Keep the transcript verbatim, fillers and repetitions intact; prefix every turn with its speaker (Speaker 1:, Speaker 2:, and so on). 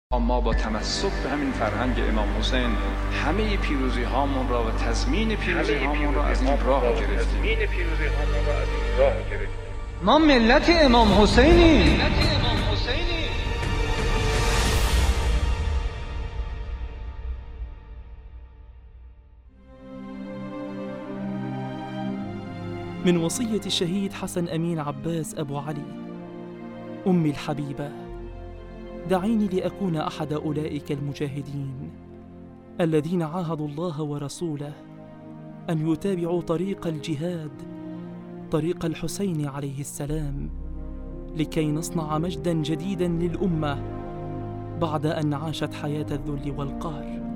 Speaker 1: ما با تمسک به همین فرهنگ امام حسین همه پیروزی هامون را و تضمین پیروزی هامون را از این راه گرفتیم.
Speaker 2: ما ملت امام حسینیم.
Speaker 3: من وصية الشهيد حسن أمين عباس أبو علي: أمي الحبيبة، دعيني لأكون أحد أولئك المجاهدين الذين عاهدوا الله ورسوله أن يتابعوا طريق الجهاد، طريق الحسين عليه السلام، لكي نصنع مجداً جديداً للأمة بعد أن عاشت حياة الذل والقهر.